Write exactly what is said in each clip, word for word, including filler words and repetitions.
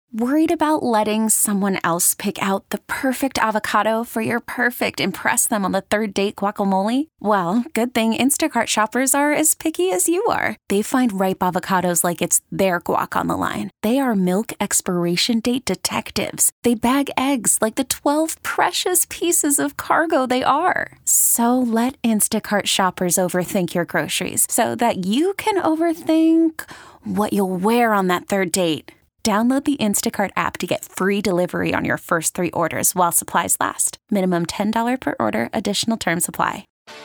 Worried about letting someone else pick out the perfect avocado for your perfect impress them on the third date guacamole? Well, good thing Instacart shoppers are as picky as you are. They find ripe avocados like it's their guac on the line. They are milk expiration date detectives. They bag eggs like the twelve precious pieces of cargo they are. So let Instacart shoppers overthink your groceries so that you can overthink what you'll wear on that third date. Download the Instacart app to get free delivery on your first three orders while supplies last. Minimum ten dollars per order. Additional terms apply.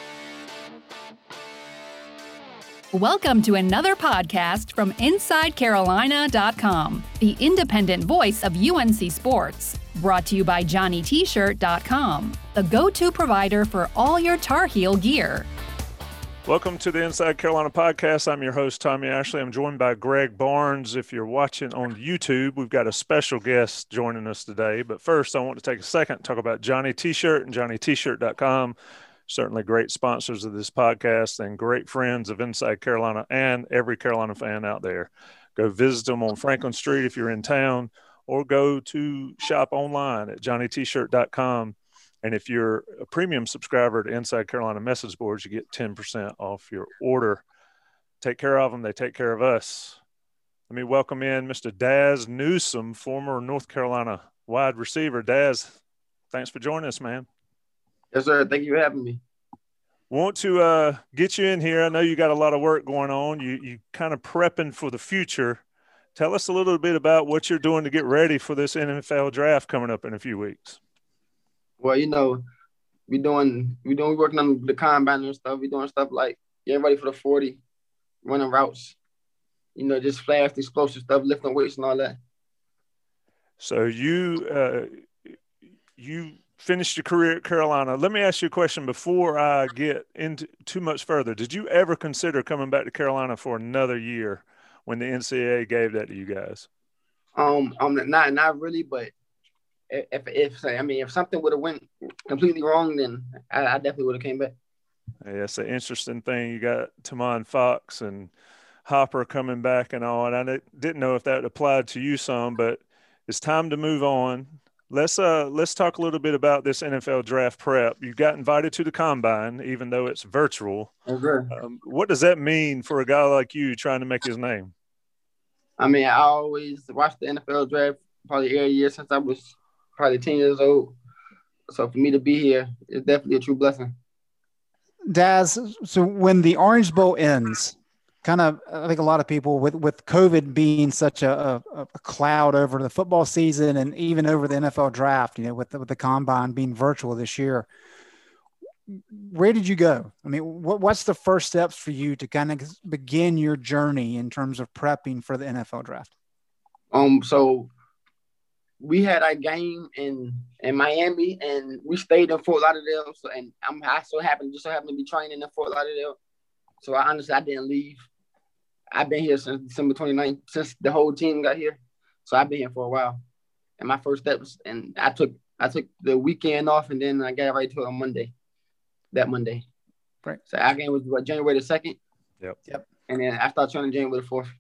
Welcome to another podcast from Inside Carolina dot com, the independent voice of U N C sports. Brought to you by Johnny T Shirt dot com, the go-to provider for all your Tar Heel gear. Welcome to the Inside Carolina podcast. I'm your host, Tommy Ashley. I'm joined by Greg Barnes. If you're watching on YouTube, we've got a special guest joining us today. But first, I want to take a second to talk about Johnny T-Shirt and Johnny T Shirt dot com. Certainly great sponsors of this podcast and great friends of Inside Carolina and every Carolina fan out there. Go visit them on Franklin Street if you're in town, or go to shop online at Johnny T Shirt dot com. And if you're a premium subscriber to Inside Carolina message boards, you get ten percent off your order. Take care of them. They take care of us. Let me welcome in Mister Daz Newsome, former North Carolina wide receiver. Daz, thanks for joining us, man. Yes, sir. Thank you for having me. Want to uh, get you in here. I know you got a lot of work going on. You you kind of prepping for the future. Tell us a little bit about what you're doing to get ready for this N F L draft coming up in a few weeks. Well, you know, we doing we doing working on the combine and stuff. We doing stuff like getting ready for the forty, running routes, you know, just fast, explosive stuff, lifting weights and all that. So you uh, you finished your career at Carolina. Let me ask you a question before I get into too much further. Did you ever consider coming back to Carolina for another year when the N C double A gave that to you guys? Um, um, not not really, but. If, if I mean, if something would have went completely wrong, then I, I definitely would have came back. Yeah, it's an interesting thing. You got Tamon Fox and Hopper coming back and all, and I didn't know if that applied to you some, but it's time to move on. Let's uh let's talk a little bit about this N F L draft prep. You got invited to the combine, even though it's virtual. Okay. Um, what does that mean for a guy like you trying to make his name? I mean, I always watched the N F L draft probably every year since I was probably ten years old. So for me to be here is definitely a true blessing. Daz, so when the Orange Bowl ends, kind of, I think a lot of people with, with COVID being such a, a, a cloud over the football season and even over the N F L draft, you know, with the, with the combine being virtual this year, where did you go? I mean, what, what's the first steps for you to kind of begin your journey in terms of prepping for the N F L draft? Um, so we had our game in, in Miami, and we stayed in Fort Lauderdale. So, and I'm I so happened just so happened to be training in Fort Lauderdale. So I honestly I didn't leave. I've been here since December twenty-ninth, since the whole team got here. So I've been here for a while. And my first steps, and I took I took the weekend off, and then I got right to it on Monday. That Monday. Right. So our game was what, January the second. Yep. Yep. And then I started training January the fourth.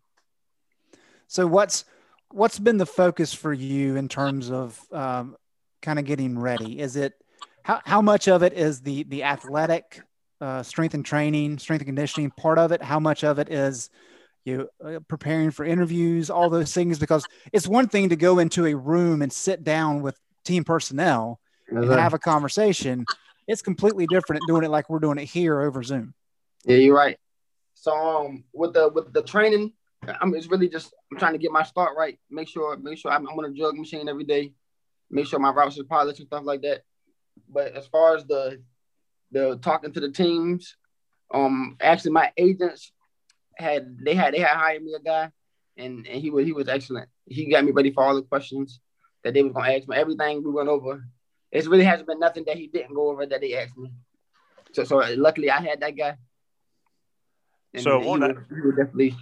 So what's what's been the focus for you in terms of um, kind of getting ready? Is it how how much of it is the the athletic uh, strength and training, strength and conditioning part of it? How much of it is you uh, preparing for interviews, all those things? Because it's one thing to go into a room and sit down with team personnel and Right. have a conversation. It's completely different at doing it like we're doing it here over Zoom. Yeah, you're right. So um, with the with the training, I'm it's really just I'm trying to get my start right. Make sure make sure I'm, I'm on a jug machine every day. Make sure my routes are polished and stuff like that. But as far as the the talking to the teams, um, actually my agents had they had they had hired me a guy, and, and he was he was excellent. He got me ready for all the questions that they was gonna ask me. Everything we went over. It really hasn't been nothing that he didn't go over that they asked me. So so luckily I had that guy. And So he one was, he was definitely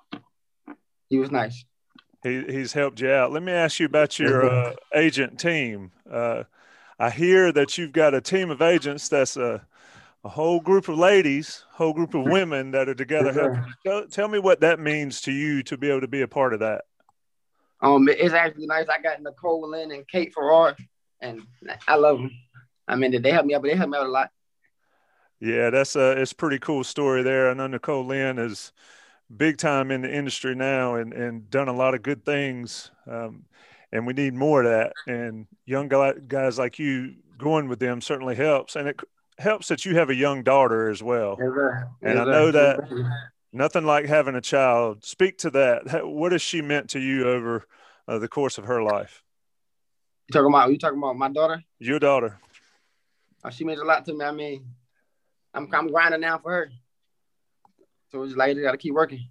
he was nice. He he's helped you out. Let me ask you about your uh, agent team. Uh, I hear that you've got a team of agents that's a, a whole group of ladies, whole group of women that are together. Yes, sir. Tell, tell me what that means to you to be able to be a part of that. Um, it's actually nice. I got Nicole Lynn and Kate Farrar, and I love them. I mean, they help me out, but they help me out a lot. Yeah, that's a it's a pretty cool story there. I know Nicole Lynn is big time in the industry now and, and done a lot of good things. Um, and we need more of that. And young guys like you going with them certainly helps. And it helps that you have a young daughter as well. Yes, sir. And yes, I know sir. that nothing like having a child. Speak to that. What has she meant to you over uh, the course of her life? You talking about, you talking about my daughter? Your daughter. Oh, she means a lot to me. I mean, I'm, I'm grinding now for her. So it's like, you got to keep working.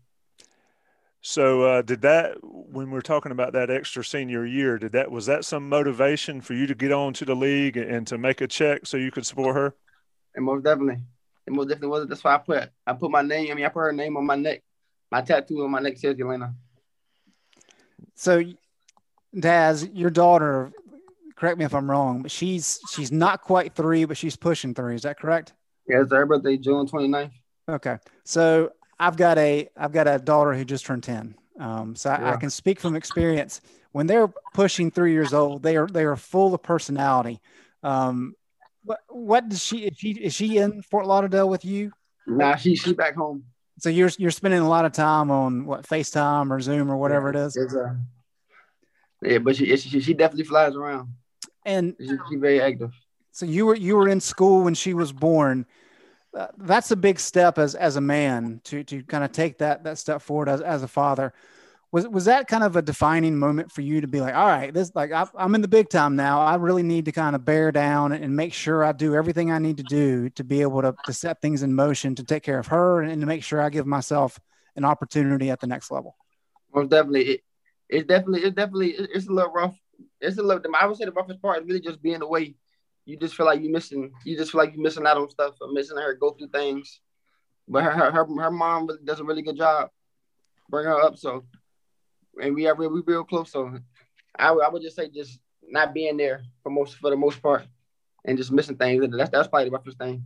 So uh, did that, when we're talking about that extra senior year, did that, was that some motivation for you to get on to the league and to make a check so you could support her? And most definitely. It most definitely was. That's why I put, I put my name, I mean, I put her name on my neck. My tattoo on my neck says Yelena. So, Daz, your daughter, correct me if I'm wrong, but she's she's not quite three, but she's pushing three. Is that correct? Yeah, it's her birthday, June twenty-ninth. Okay. So I've got a I've got a daughter who just turned ten. Um, so I, yeah. I can speak from experience. When they're pushing three years old, they are they are full of personality. Um, what what does she is she is she in Fort Lauderdale with you? Nah, she she back home. So you're you're spending a lot of time on what, FaceTime or Zoom or whatever yeah, it is. It's, uh, yeah, but she, she she definitely flies around. And she's she very active. So you were you were in school when she was born. Uh, that's a big step as as a man to to kind of take that that step forward as as a father. Was was that kind of a defining moment for you to be like, all right, this like I, I'm in the big time now. I really need to kind of bear down and make sure I do everything I need to do to be able to to set things in motion to take care of her and, and to make sure I give myself an opportunity at the next level. Most definitely, it, it's definitely it's definitely it's a little rough. It's a little. I would say the roughest part is really just being away. You just feel like you're missing. You just feel like you're missing out on stuff or missing her go through things. But her her her, her mom does a really good job bringing her up. So. And we are real, we real close. So I, I would just say just not being there for most for the most part and just missing things. That's that's probably the roughest thing.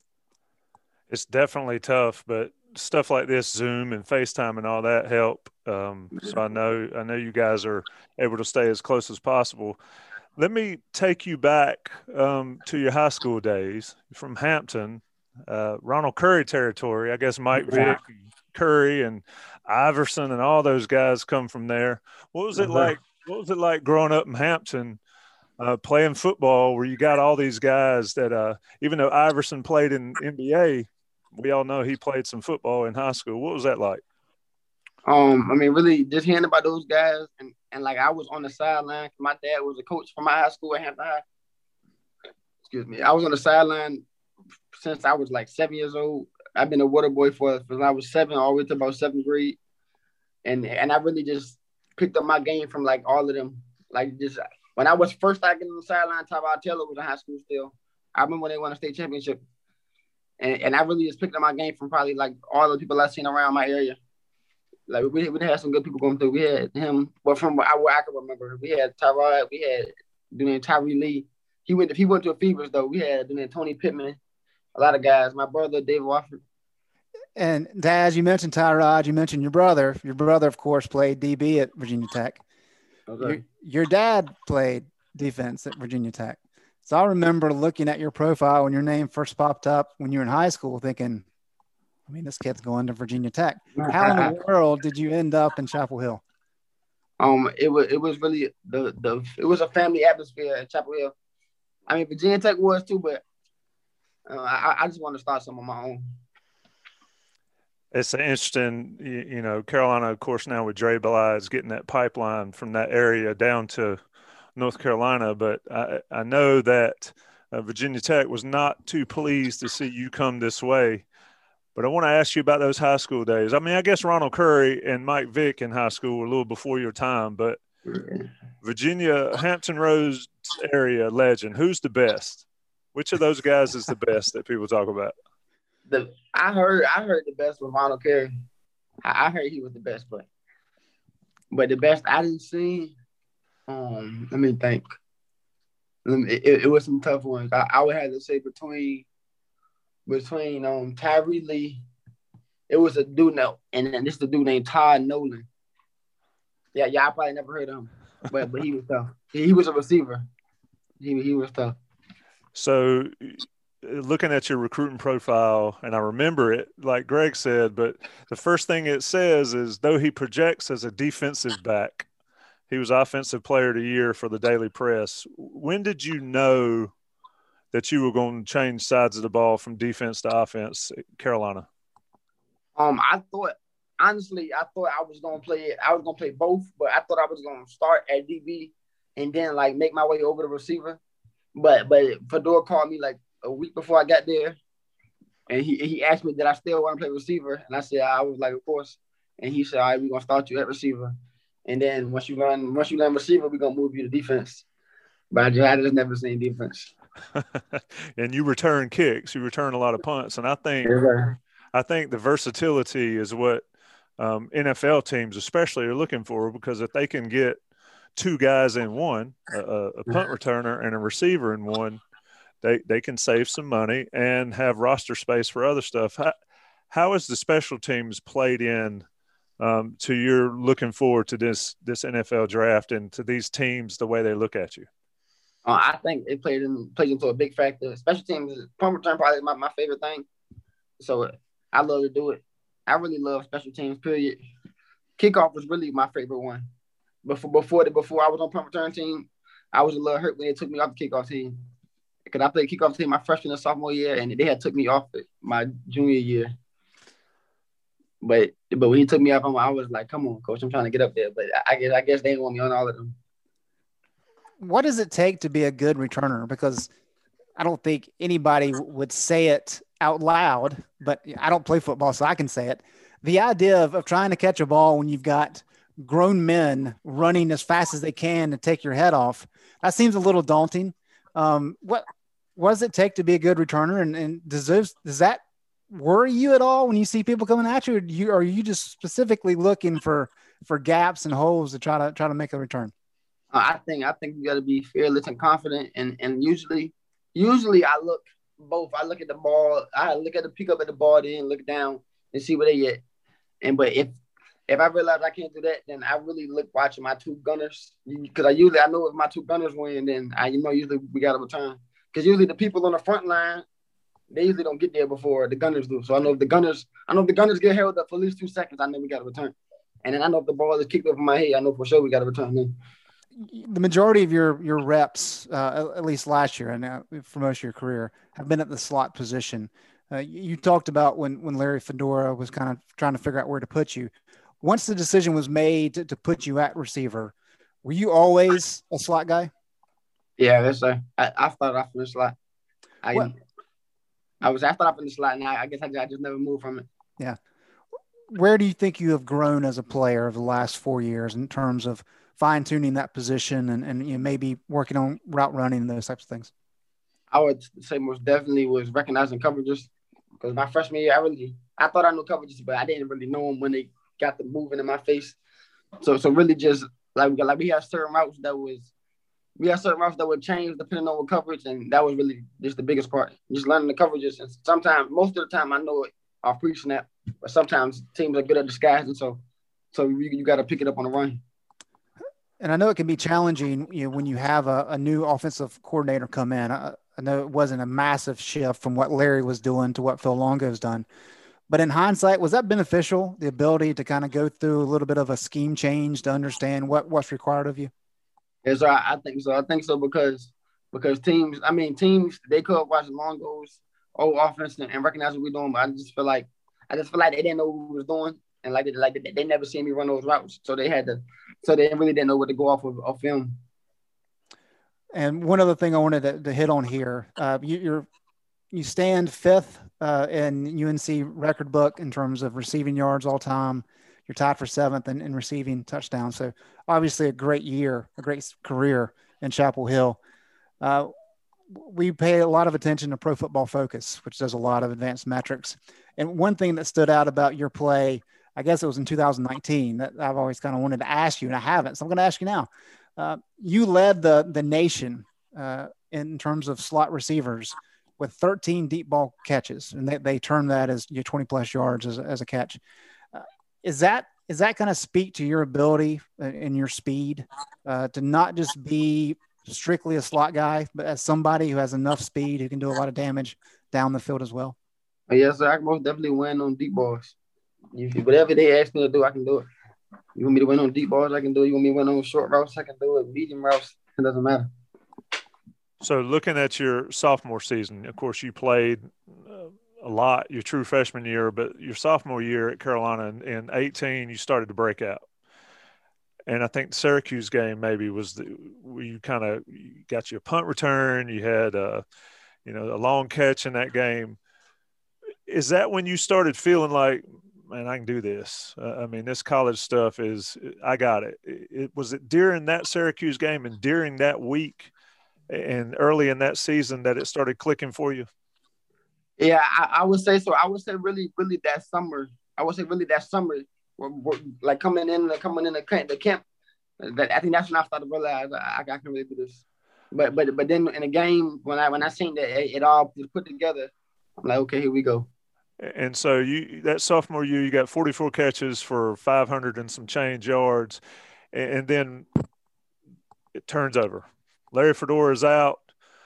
It's definitely tough, but stuff like this, Zoom and FaceTime and all that help. Um, so I know I know you guys are able to stay as close as possible. Let me take you back um, to your high school days from Hampton, uh, Ronald Curry territory. I guess Mike Vick, Curry, and Iverson and all those guys come from there. What was it like? What was it like growing up in Hampton, uh, playing football, where you got all these guys that, uh, even though Iverson played in N B A, we all know he played some football in high school. What was that like? Um, I mean, really, just hearing about those guys, and and like I was on the sideline. My dad was a coach for my high school at Hampton High. Excuse me, I was on the sideline since I was like seven years old. I've been a water boy for when I was seven all the way to about seventh grade. And and I really just picked up my game from like all of them. Like just when I was first starting on the sideline, Tyrod Taylor was in high school still. I remember when they won a state championship. And and I really just picked up my game from probably like all the people I've seen around my area. Like we we had some good people going through. We had him, but from what I, what I can remember, we had Tyrod, we had doing Tyree Lee. He went if he went to a Fevers though. We had doing Tony Pittman. A lot of guys. My brother, David Wofford. And Daz, you mentioned Tyrod. You mentioned your brother. Your brother, of course, played D B at Virginia Tech. Okay. Your, your dad played defense at Virginia Tech. So I remember looking at your profile when your name first popped up when you were in high school thinking, I mean, this kid's going to Virginia Tech. How in the world did you end up in Chapel Hill? Um, it was it was really the the it was a family atmosphere at Chapel Hill. I mean, Virginia Tech was too, but Uh, I, I just want to start some of my own. It's interesting, you, you know, Carolina, of course, now with Dre Bly is getting that pipeline from that area down to North Carolina. But I, I know that uh, Virginia Tech was not too pleased to see you come this way. But I want to ask you about those high school days. I mean, I guess Ronald Curry and Mike Vick in high school were a little before your time, but Virginia, Hampton Roads area legend, who's the best? Which of those guys is the best that people talk about? The I heard I heard the best was Ronald Curry. I, I heard he was the best, but but the best I didn't see. Um, let me think. Let me, it, it was some tough ones. I, I would have to say between between um Tyree Lee. It was a dude now, and then this is the dude named Todd Nolan. Yeah, yeah, I probably never heard of him, but but he was tough. He, he was a receiver. He he was tough. So, looking at your recruiting profile, and I remember it, like Greg said, but the first thing it says is, though he projects as a defensive back, he was Offensive Player of the Year for the Daily Press. When did you know that you were going to change sides of the ball from defense to offense at Carolina? Um, I thought honestly, I thought I was gonna play it. I was gonna play both, but I thought I was gonna start at D B and then like make my way over to receiver. But but Fedora called me like a week before I got there, and he he asked me did I still want to play receiver, and I said I was like of course, and he said all right, we're gonna start you at receiver, and then once you learn once you learn receiver, we're gonna move you to defense. But I just, I just never seen defense. And you return kicks, you return a lot of punts, and I think Yeah. I think the versatility is what um, N F L teams especially are looking for, because if they can get two guys in one, a, a punt returner and a receiver in one, they, they can save some money and have roster space for other stuff. How, how is the special teams played in um, to your looking forward to this this N F L draft and to these teams the way they look at you? Uh, I think it played in plays into a big factor. Special teams, punt return probably my, my favorite thing. So I love to do it. I really love special teams, period. Kickoff was really my favorite one. Before before the, before I was on punt return team, I was a little hurt when they took me off the kickoff team. Because I played kickoff team my freshman and sophomore year, and they had took me off it my junior year. But but when he took me off, I was like, come on, coach, I'm trying to get up there. But I guess I guess they didn't want me on all of them. What does it take to be a good returner? Because I don't think anybody would say it out loud, but I don't play football, so I can say it. The idea of, of trying to catch a ball when you've got grown men running as fast as they can to take your head off, that seems a little daunting. Um, what, what does it take to be a good returner? And, and does, those, does that worry you at all when you see people coming at you? Or do you, are you just specifically looking for, for gaps and holes to try to try to make a return? I think I think you got to be fearless and confident, and and usually, usually I look both. I look at the ball. I look at the pick up at the ball, then look down and see where they at. And but if if I realize I can't do that, then I really look watching my two gunners, because I usually I know if my two gunners win, then I you know usually we got to return, because usually the people on the front line, they usually don't get there before the gunners do. So I know if the gunners I know if the gunners get held up for at least two seconds, I know we got to return. And then I know if the ball is kicked over my head, I know for sure we got to return then. The majority of your your reps, uh, at least last year and uh, for most of your career, have been at the slot position. Uh, you talked about when when Larry Fedora was kind of trying to figure out where to put you. Once the decision was made to, to put you at receiver, were you always a slot guy? Yeah, that's right. I, I started off in the slot. I what? I was I started off in the slot, and I, I guess I, I just never moved from it. Yeah. Where do you think you have grown as a player over the last four years in terms of fine-tuning that position and, and you know, maybe working on route running and those types of things? I would say most definitely was recognizing coverages, because my freshman year, I really, I thought I knew coverages, but I didn't really know them when they got the moving in my face. So, so really just like, like we had certain routes that was, we had certain routes that would change depending on what coverage, and that was really just the biggest part, just learning the coverages. And sometimes, most of the time, I know it off pre-snap, but sometimes teams are good at disguising, so, so you, you got to pick it up on the run. And I know it can be challenging, you know, when you have a, a new offensive coordinator come in. I, I know it wasn't a massive shift from what Larry was doing to what Phil Longo's done. But in hindsight, was that beneficial, the ability to kind of go through a little bit of a scheme change to understand what, what's required of you? Yes, sir. I think so. I think so because because teams, I mean, teams, they could watch Longo's old offense and, and recognize what we're doing, but I just feel like I just feel like they didn't know what we was doing. And like, like they, they never seen me run those routes, so they had to, so they really didn't know what to go off of, of film. And one other thing I wanted to, to hit on here, uh, you, you're you stand fifth uh, in U N C record book in terms of receiving yards all time. You're tied for seventh in, in receiving touchdowns. So obviously a great year, a great career in Chapel Hill. Uh, we pay a lot of attention to Pro Football Focus, which does a lot of advanced metrics. And one thing that stood out about your play, I guess it was in two thousand nineteen, that I've always kind of wanted to ask you, and I haven't. So I'm going to ask you now. Uh, you led the the nation uh, in terms of slot receivers with thirteen deep ball catches, and they, they term that as your twenty plus yards as, as a catch. Uh, is that is that going to speak to your ability and your speed uh, to not just be strictly a slot guy, but as somebody who has enough speed who can do a lot of damage down the field as well? Yes, sir. I can most definitely win on deep balls. If, whatever they ask me to do, I can do it. You want me to win on deep balls, I can do it. You want me to win on short routes, I can do it. Medium routes, it doesn't matter. So looking at your sophomore season, of course, you played uh, a lot your true freshman year, but your sophomore year at Carolina in, in eighteen, you started to break out. And I think the Syracuse game maybe was the, where you kind of got your punt return. You had, uh, you know, a long catch in that game. Is that when you started feeling like, man, I can do this? Uh, I mean, this college stuff is, I got it. it. It was it during that Syracuse game and during that week and early in that season that it started clicking for you? Yeah, I, I would say so. I would say really, really that summer. I would say really that summer, we're, we're, like coming in, coming in the camp. The camp that I think that's when I started to realize I, I can really do this. But but but then in the game, when I when I seen that it, it all was put together, I'm like, okay, here we go. And so you that sophomore year, you got forty-four catches for five hundred and some change yards, and, and then it turns over. Larry Fedora is out.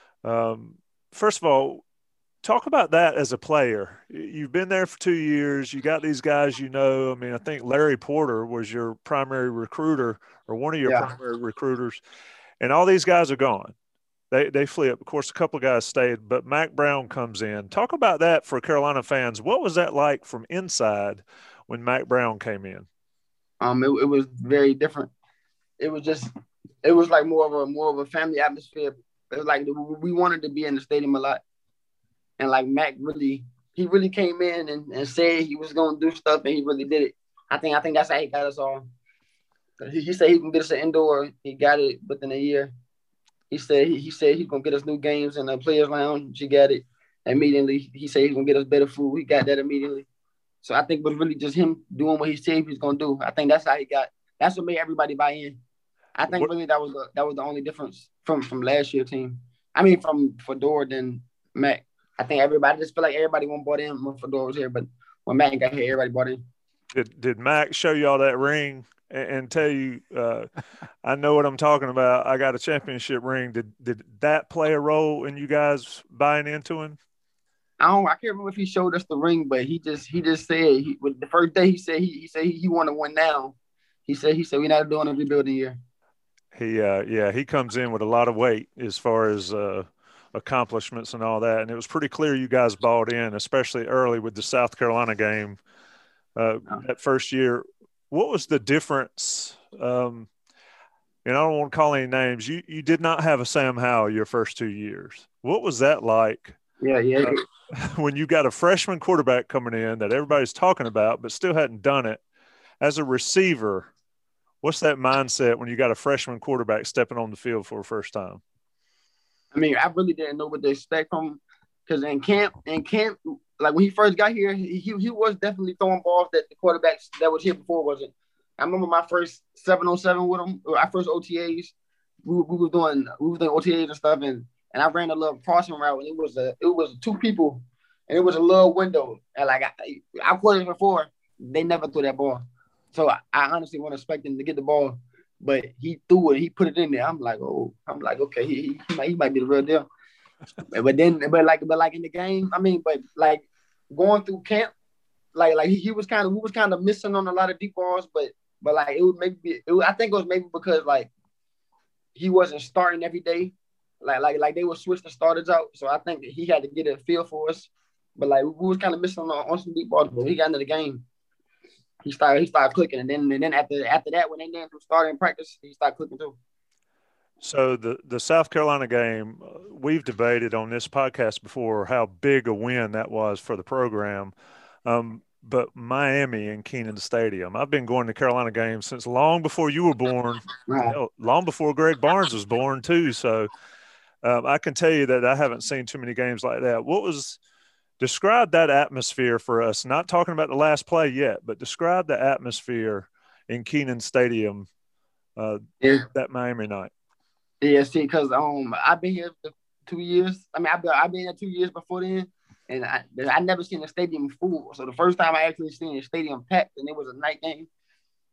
Um, first of all, talk about that as a player. You've been there for two years. You got these guys you know. I mean, I think Larry Porter was your primary recruiter or one of your yeah. primary recruiters, and all these guys are gone. They they flip. Of course, a couple of guys stayed, but Mack Brown comes in. Talk about that for Carolina fans. What was that like from inside when Mack Brown came in? Um, it, it was very different. It was just, it was like more of a more of a family atmosphere. It was like we wanted to be in the stadium a lot, and like Mack really, he really came in and, and said he was going to do stuff, and he really did it. I think I think that's how he got us all. He, he said he can get us an indoor. He got it within a year. He said he, he said he's gonna get us new games in the players' lounge. He got it immediately. He said he's gonna get us better food. He got that immediately. So I think it was really just him doing what he said he was gonna do. I think that's how he got. That's what made everybody buy in. I think really that was the that was the only difference from from last year's team. I mean, from Fedora than Mack. I think everybody I just feel like everybody won't bought in when Fedora was here, but when Mack got here, everybody bought in. Did Did Mack show y'all that ring and, and tell you, uh, I know what I'm talking about? I got a championship ring. Did Did that play a role in you guys buying into him? I don't. I can't remember if he showed us the ring, but he just he just said he, the first day he said he he said he, he wanted to win now. He said he said we're not doing a rebuilding year. He uh yeah he comes in with a lot of weight as far as uh, accomplishments and all that, and it was pretty clear you guys bought in, especially early with the South Carolina game uh, oh. that first year. What was the difference? Um, and I don't want to call any names. You you did not have a Sam Howell your first two years. What was that like? Yeah, yeah. Uh, when you got a freshman quarterback coming in that everybody's talking about, but still hadn't done it as a receiver. What's that mindset when you got a freshman quarterback stepping on the field for the first time? I mean, I really didn't know what to expect from him because in camp, in camp, like when he first got here, he he was definitely throwing balls that the quarterbacks that was here before wasn't. I remember my first seven on seven with him, or our first O T As. We, we were doing we were doing O T As and stuff, and and I ran a little crossing route, and it was a it was two people, and it was a little window, and like I I played it before, they never threw that ball. So I, I honestly wasn't expecting to get the ball, but he threw it. He put it in there. I'm like, oh, I'm like, okay, he he might, he might be the real deal. But then, but like, but like in the game, I mean, but like going through camp, like like he, he was kind of, we was kind of missing on a lot of deep balls, but but like it would maybe, it was, I think it was maybe because like he wasn't starting every day, like like like they would switch the starters out. So I think that he had to get a feel for us. But like we was kind of missing on, on some deep balls, but when he got into the game, He started. He started clicking, and then and then after after that, when they named him starter in practice, he started clicking too. So the the South Carolina game, uh, we've debated on this podcast before how big a win that was for the program. Um, but Miami and Kenan Stadium, I've been going to Carolina games since long before you were born, hell, long before Greg Barnes was born too. So um, I can tell you that I haven't seen too many games like that. What was Describe that atmosphere for us, not talking about the last play yet, but describe the atmosphere in Kenan Stadium uh, yeah. that Miami night. Yeah, see, because um, I've been here for two years. I mean, I've been, I've been here two years before then, and I I never seen the stadium full. So the first time I actually seen the stadium packed, and it was a night game,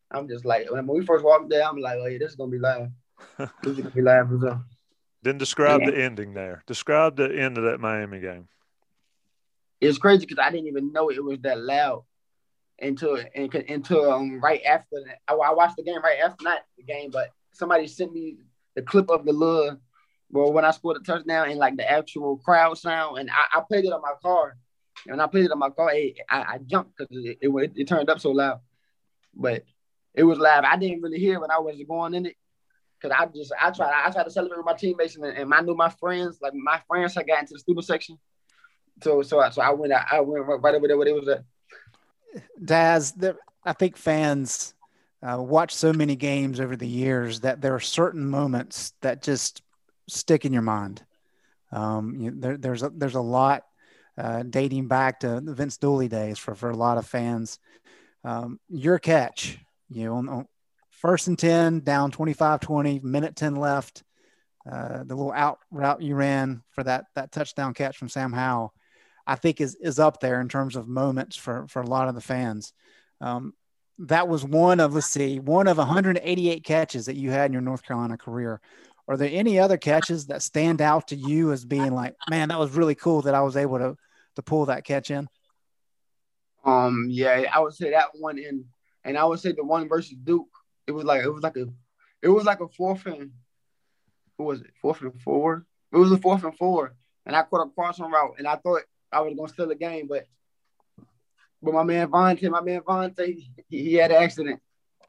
I'm just like, when we first walked there, I'm like, oh yeah, this is gonna be live. This is gonna be live as well. Then describe Yeah. the ending there. Describe the end of that Miami game. It's crazy because I didn't even know it was that loud until until um right after that. I, I watched the game right after not the game, but somebody sent me the clip of the little, well, when I scored a touchdown and like the actual crowd sound, and I, I played it on my car. And when I played it on my car, it, I, I jumped because it, it, it turned up so loud. But it was loud. I didn't really hear when I was going in it because I just I tried I tried to celebrate with my teammates and, and I knew my friends, like my friends had gotten to the student section. So so I, so I went I went right over there where it was at. Daz, there, I think fans uh, watch so many games over the years that there are certain moments that just stick in your mind. Um, you, there, there's a, there's a lot uh, dating back to the Vince Dooley days for, for a lot of fans. Um, your catch, you know, on, on first and ten, down twenty-five twenty, minute ten left, uh, the little out route you ran for that that touchdown catch from Sam Howell, I think is is up there in terms of moments for, for a lot of the fans. Um, that was one of, let's see, one of one hundred eighty-eight catches that you had in your North Carolina career. Are there any other catches that stand out to you as being like, man, that was really cool that I was able to to pull that catch in? Um, yeah, I would say that one in, and I would say the one versus Duke. It was like it was like a, it was like a fourth and, what was it? Fourth and four. It was a fourth and four, and I caught a crossing route, and I thought I was gonna steal the game, but but my man Vontae, my man Vontae, he, he had an accident.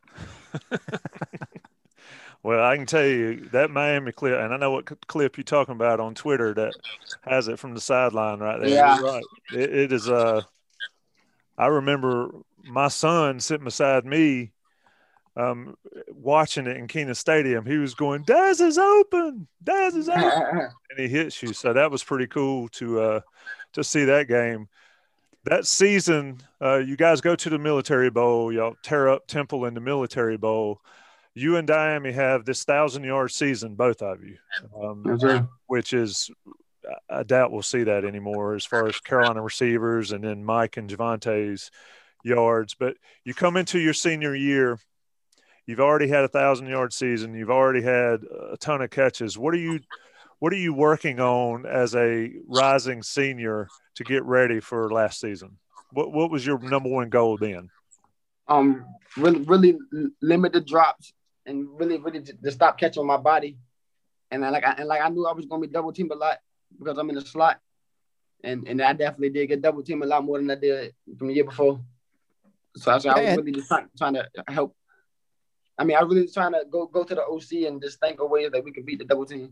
Well, I can tell you that Miami clip, and I know what clip you're talking about on Twitter that has it from the sideline right there. Yeah. You're right. It, it is. Uh, I remember my son sitting beside me um, watching it in Keenan Stadium. He was going, Daz is open. Daz is open. And he hits you. So that was pretty cool to uh, to see that game. That season, uh, you guys go to the Military Bowl. Y'all tear up Temple in the Military Bowl. You and Miami have this thousand-yard season, both of you, um, Okay. which is – I doubt we'll see that anymore as far as Carolina receivers and then Mike and Javonte's yards. But you come into your senior year, you've already had a thousand-yard season. You've already had a ton of catches. What are you what are you working on as a rising senior to get ready for last season? What what was your number one goal then? Um, really, really limit the drops and really, really to stop catching my body. And I, like I, and like I knew I was going to be double teamed a lot because I'm in the slot, and and I definitely did get double teamed a lot more than I did from the year before. So, so I was really just trying, trying to help. I mean, I was really trying to go go to the O C and just think of ways that we could beat the double team.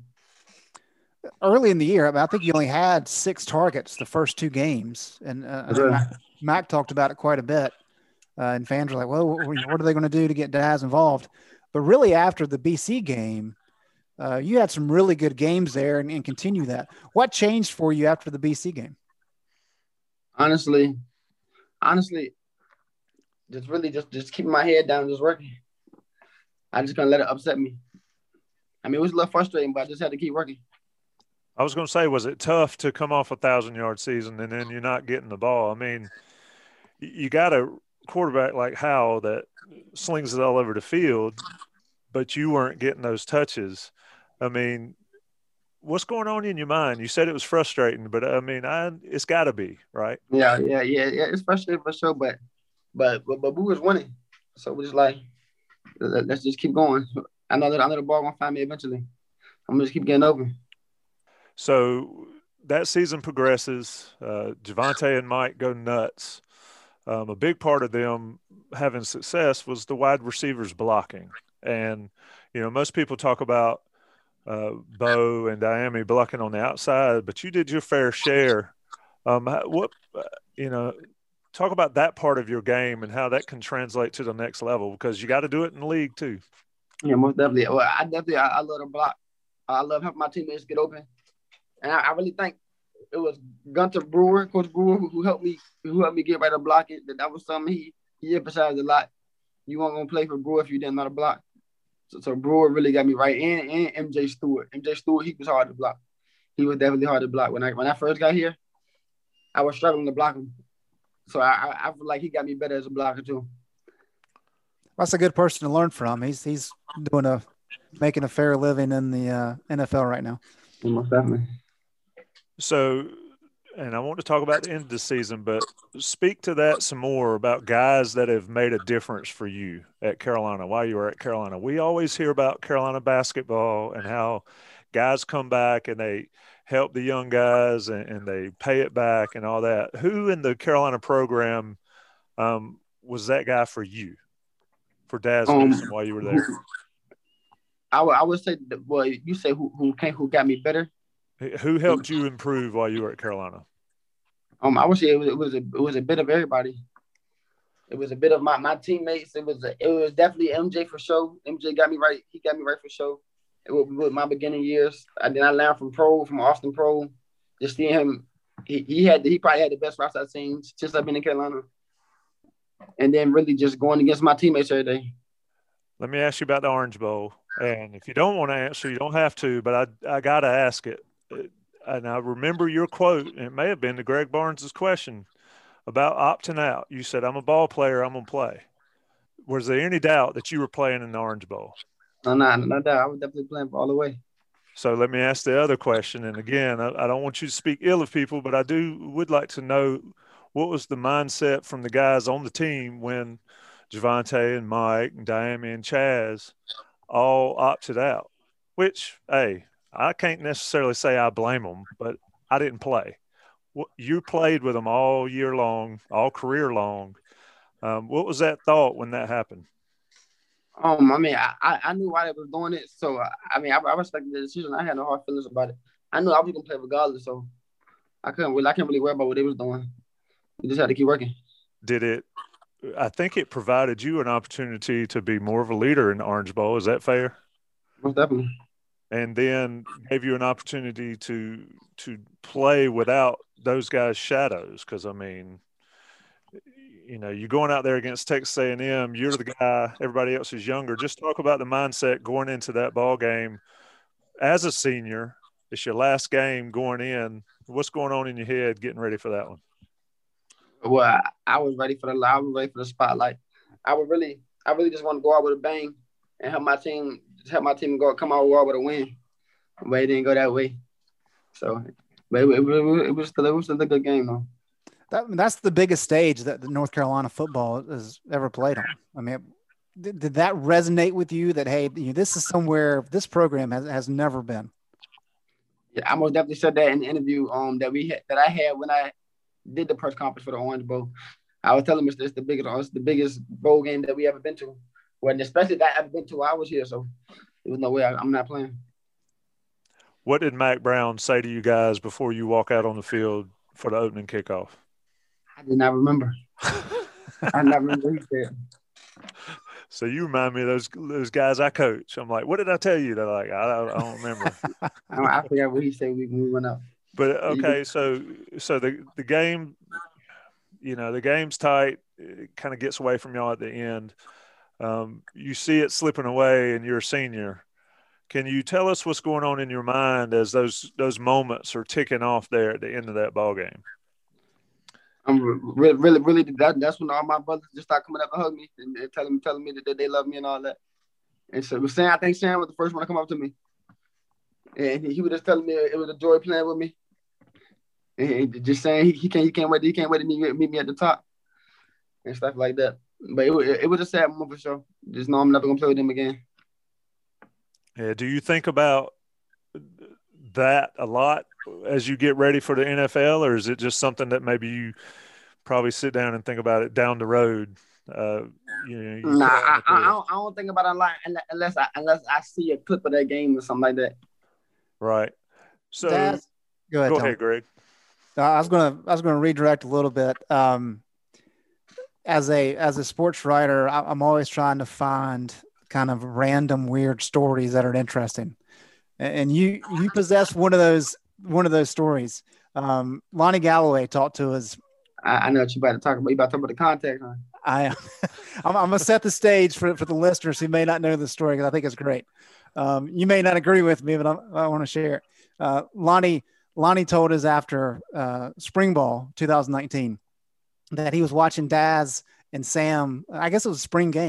Early in the year, I, mean, I think you only had six targets the first two games, and uh, Sure. Mac, Mac talked about it quite a bit. Uh, and fans were like, well, what are they going to do to get Daz involved? But really, after the B C game, uh, you had some really good games there and, and continue that. What changed for you after the B C game? Honestly, honestly, just really just, just keeping my head down, just working. I just couldn't let it upset me. I mean, it was a little frustrating, but I just had to keep working. I was going to say, was it tough to come off a thousand-yard season and then you're not getting the ball? I mean, you got a quarterback like Howell that slings it all over the field, but you weren't getting those touches. I mean, what's going on in your mind? You said it was frustrating, but I mean, I it's got to be, right? Yeah, yeah, yeah, yeah. It's frustrating for sure, but but but, but we was winning, so we're just like, let's just keep going. I know that I know the ball gonna find me eventually. I'm gonna just keep getting open. So that season progresses. Uh, Javonte and Mike go nuts. Um, a big part of them having success was the wide receivers blocking. And, you know, most people talk about uh, Bo and Diami blocking on the outside, but you did your fair share. Um, what, uh, you know, talk about that part of your game and how that can translate to the next level, because you got to do it in the league too. Yeah, most definitely. Well, I definitely, I, I love to block. I love helping my teammates get open. And I, I really think it was Gunter Brewer, Coach Brewer, who, who helped me, who helped me get right to block it. That, that was something he, he emphasized a lot. You weren't gonna play for Brewer if you didn't know how to block. So, so Brewer really got me right. And, and M J Stewart, M J Stewart, he was hard to block. He was definitely hard to block. When I when I first got here, I was struggling to block him. So I I, I feel like he got me better as a blocker too. That's a good person to learn from. He's he's doing a making a fair living in the uh, N F L right now. Most definitely. So, and I want to talk about the end of the season, but speak to that some more about guys that have made a difference for you at Carolina while you were at Carolina. We always hear about Carolina basketball and how guys come back and they help the young guys and, and they pay it back and all that. Who in the Carolina program um, was that guy for you, for Daz Um, Newsome while you were there? I would I would say that, well, you say who who came who got me better. Who helped you improve while you were at Carolina? Um, I would say it was it was a it was a bit of everybody. It was a bit of my, my teammates. It was a, it was definitely M J for sure. M J got me right. He got me right for sure. It was with my beginning years. And then I learned from Pro, from Austin Pro. Just seeing him, he, he had he probably had the best routes I've seen since I've been in Carolina. And then really just going against my teammates every day. Let me ask you about the Orange Bowl. And if you don't want to answer, you don't have to, but I I got to ask it. And I remember your quote, and it may have been to Greg Barnes' question about opting out. You said, I'm a ball player, I'm going to play. Was there any doubt that you were playing in the Orange Bowl? No, no, no doubt. I was definitely playing for all the way. So let me ask the other question. And again, I, I don't want you to speak ill of people, but I do would like to know what was the mindset from the guys on the team when Javonte and Mike and Diami and Chaz all opted out, which, hey, I can't necessarily say I blame them, but I didn't play. You played with them all year long, all career long. Um, what was that thought when that happened? Um, I mean, I, I knew why they was doing it. So, I mean, I, I respected the decision. I had no hard feelings about it. I knew I was going to play regardless, so I couldn't really, I can't really worry about what they was doing. We just had to keep working. Did it – I think it provided you an opportunity to be more of a leader in the Orange Bowl. Is that fair? Most definitely. And then gave you an opportunity to to play without those guys' shadows. Because, I mean, you know, you're going out there against Texas A and M. You're the guy. Everybody else is younger. Just talk about the mindset going into that ball game as a senior. It's your last game going in. What's going on in your head getting ready for that one? Well, I, I was ready for the I was ready for the spotlight. I would really, I really just want to go out with a bang and help my team. Help my team go come out with a win, but it didn't go that way. So, but it, it, it, it was still it was still a good game though. That, that's the biggest stage that the North Carolina football has ever played on. I mean, did, did that resonate with you? That hey, you know, this is somewhere this program has, has never been. Yeah, I most definitely said that in the interview um that we had, that I had when I did the press conference for the Orange Bowl. I was telling Mister it's the biggest it's the biggest bowl game that we ever been to. When especially that I've been to, I was here, so there was no way I, I'm not playing. What did Mack Brown say to you guys before you walk out on the field for the opening kickoff? I did not remember. I never remember what he said. So you remind me of those those guys I coach. I'm like, what did I tell you? They're like, I don't, I don't remember. I, I forgot what he said when we went up. But okay, so so the the game, you know, the game's tight. It kind of gets away from y'all at the end. Um, you see it slipping away, and you're a senior. Can you tell us what's going on in your mind as those those moments are ticking off there at the end of that ball game? I'm really, really, really. That, that's when all my brothers just start coming up and hug me and, and telling me, telling me that they love me and all that. And so, Sam, I think Sam was the first one to come up to me, and he, he was just telling me it was a joy playing with me, and just saying he, he can't, he can't wait, he can't wait to meet, meet me at the top, and stuff like that. But it, it was a sad moment for sure. Just know I'm never gonna play with him again. Yeah. Do you think about that a lot as you get ready for the N F L, or is it just something that maybe you probably sit down and think about it down the road? Uh, you know, you nah, I, I, don't, I don't think about it a lot unless I unless I see a clip of that game or something like that. Right. So Daz, go ahead, go Tom. ahead, Greg. Uh, I was gonna I was gonna redirect a little bit. Um, as a as a sports writer, I, I'm always trying to find kind of random weird stories that are interesting, and, and you you possess one of those one of those stories. Um, Lonnie Galloway talked to us. I, I know what you about to talk about. You about to talk about the context, huh? I I'm, I'm gonna set the stage for for the listeners who may not know the story because I think it's great. Um, you may not agree with me, but I, I want to share it. Uh, Lonnie Lonnie told us after uh, Spring Ball twenty nineteen that he was watching Daz and Sam. I guess it was a spring game,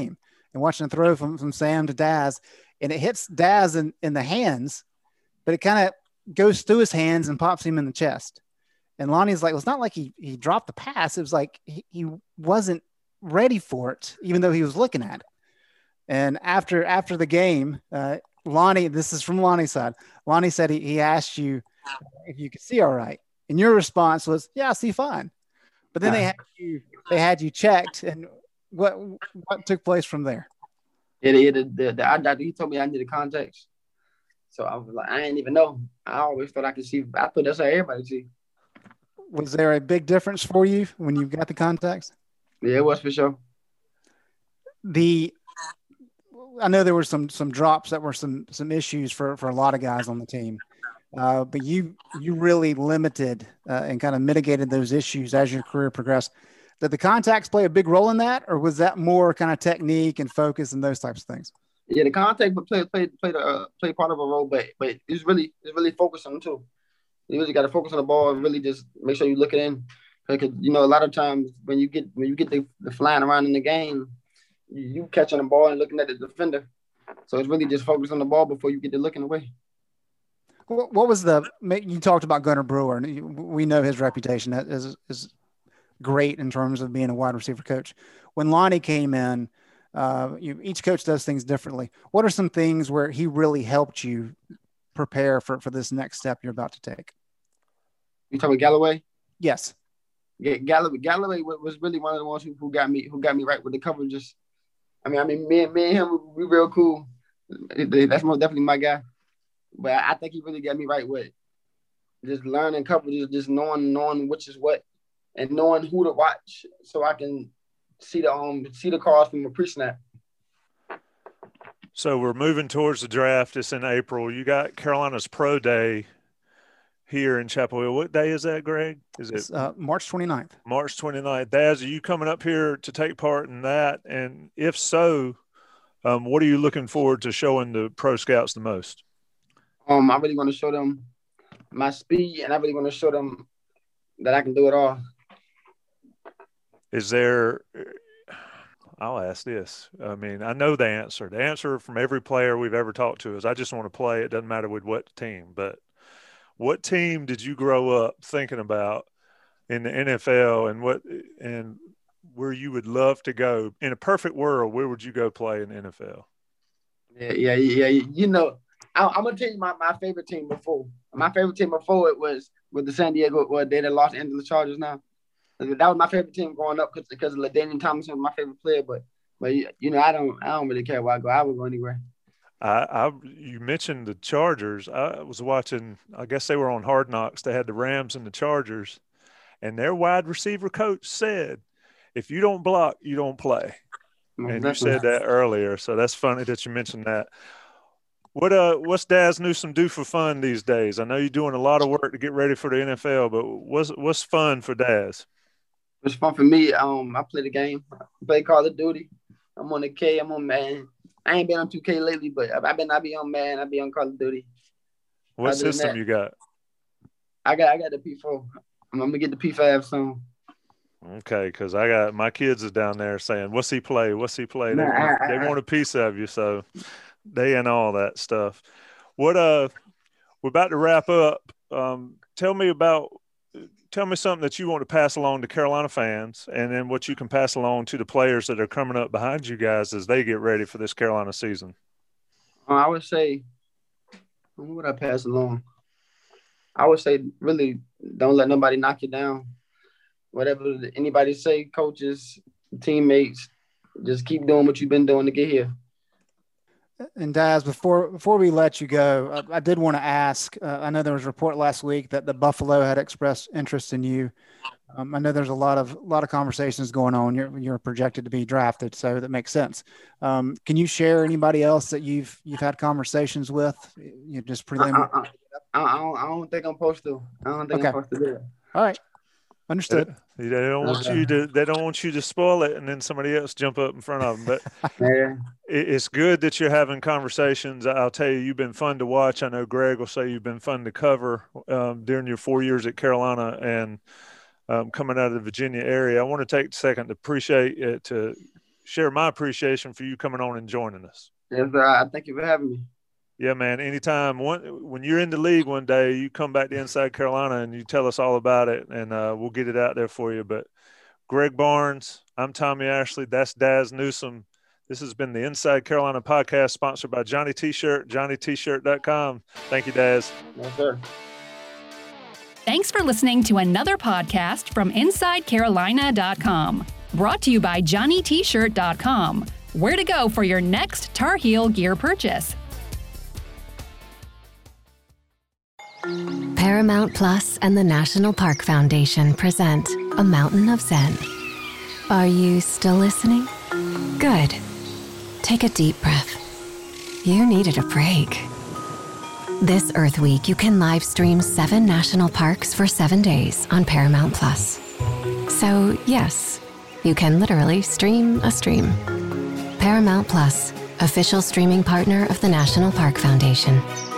and watching a throw from, from Sam to Daz, and it hits Daz in, in the hands, but it kind of goes through his hands and pops him in the chest. And Lonnie's like, well, it's not like he, he dropped the pass. It was like he, he wasn't ready for it, even though he was looking at it. And after after the game, uh, Lonnie, this is from Lonnie's side. Lonnie said he, he asked you if you could see all right. And your response was, yeah, I see fine. But then they had you they had you checked. And what what took place from there? Yeah, the, the, the, the eye doctor, he told me I needed contacts. So I was like, I didn't even know. I always thought I could see. I thought that's how everybody see. Was there a big difference for you when you got the contacts? Yeah, it was for sure. The I know there were some some drops that were some some issues for for a lot of guys on the team, uh, but you you really limited uh, and kind of mitigated those issues as your career progressed. Did the contacts play a big role in that, or was that more kind of technique and focus and those types of things? Yeah, the contact played played played a uh, played part of a role, but but it's really it's really focused on too. You really got to focus on the ball and really just make sure you look it in, because you know a lot of times when you get when you get the, the flying around in the game, you, you catching the ball and looking at the defender. So it's really just focus on the ball before you get to looking away. What was the you talked about Gunnar Brewer, and we know his reputation is is great in terms of being a wide receiver coach. When Lonnie came in, uh, you, each coach does things differently. What are some things where he really helped you prepare for, for this next step you're about to take? You talking about Galloway? Yes. Yeah, Galloway. Galloway was really one of the ones who, who got me who got me right with the coverages. I mean, I mean, me and me and him, we real cool. That's most definitely my guy. But I think he really got me right with just learning coverages, just knowing knowing which is what, and knowing who to watch, so I can see the um see the calls from a pre-snap. So we're moving towards the draft. It's in April. You got Carolina's Pro Day here in Chapel Hill. What day is that, Greg? Is it uh, March twenty-ninth? March twenty-ninth. Daz, are you coming up here to take part in that? And if so, um, what are you looking forward to showing the pro scouts the most? Um, I really want to show them my speed, and I really want to show them that I can do it all. Is there – I'll ask this. I mean, I know the answer. The answer from every player we've ever talked to is I just want to play. It doesn't matter with what team. But what team did you grow up thinking about in the N F L, and what and where you would love to go? In a perfect world, where would you go play in the N F L? Yeah, yeah, yeah. You know, I, I'm going to tell you my, my favorite team before. My favorite team before it was with the San Diego – well, they're the Los Angeles Chargers now. That was my favorite team growing up because of LaDainian Tomlinson was my favorite player. But, but you know, I don't I don't really care where I go. I would go anywhere. I, I you mentioned the Chargers. I was watching, I guess they were on Hard Knocks. They had the Rams and the Chargers, and their wide receiver coach said, if you don't block, you don't play. Most and definitely. You said that earlier, so that's funny that you mentioned that. What uh, what's Daz Newsome do for fun these days? I know you're doing a lot of work to get ready for the N F L, but what's what's fun for Daz? It's fun for me. Um, I play the game. I play Call of Duty. I'm on the K. I'm on Madden. I ain't been on two K lately, but I've been. I be on Madden. I be on Call of Duty. What Other than system that, you got? I got. I got the P four. I'm, I'm gonna get the P five soon. Okay, because I got my kids are down there saying, "What's he play? What's he play?" They Nah, want, I- they I- want a piece of you, so they and all that stuff. What uh, we're about to wrap up. Um, tell me about. Tell me something that you want to pass along to Carolina fans, and then what you can pass along to the players that are coming up behind you guys as they get ready for this Carolina season. Uh, I would say, what would I pass along? I would say, really, don't let nobody knock you down. Whatever anybody say, coaches, teammates, just keep doing what you've been doing to get here. And Daz, before before we let you go, I, I did want to ask. Uh, I know there was a report last week that the Buffalo had expressed interest in you. Um, I know there's a lot of a lot of conversations going on. You're you're projected to be drafted, so that makes sense. Um, can you share anybody else that you've you've had conversations with? You just preliminary. I, I, I, don't, I don't think I'm supposed to. I don't think Okay. I'm supposed to do it. All right, understood. They don't want you to. They don't want you to spoil it, and then somebody else jump up in front of them. But Yeah. it, it's good that you're having conversations. I'll tell you, you've been fun to watch. I know Greg will say you've been fun to cover um, during your four years at Carolina and um, coming out of the Virginia area. I want to take a second to appreciate it, to share my appreciation for you coming on and joining us. Yes, sir. I thank you for having me. Yeah, man. Anytime one, when you're in the league one day, you come back to Inside Carolina and you tell us all about it, and uh, we'll get it out there for you. But Greg Barnes, I'm Tommy Ashley. That's Daz Newsome. This has been the Inside Carolina podcast, sponsored by Johnny T-Shirt, johnny t shirt dot com. Thank you, Daz. Yes, sir. Thanks for listening to another podcast from inside carolina dot com. Brought to you by johnny t shirt dot com. Where to go for your next Tar Heel gear purchase. Paramount Plus and the National Park Foundation present A Mountain of Zen. Are you still listening? Good. Take a deep breath. You needed a break. This Earth Week, you can live stream seven national parks for seven days on Paramount Plus. So, yes, you can literally stream a stream. Paramount Plus, official streaming partner of the National Park Foundation.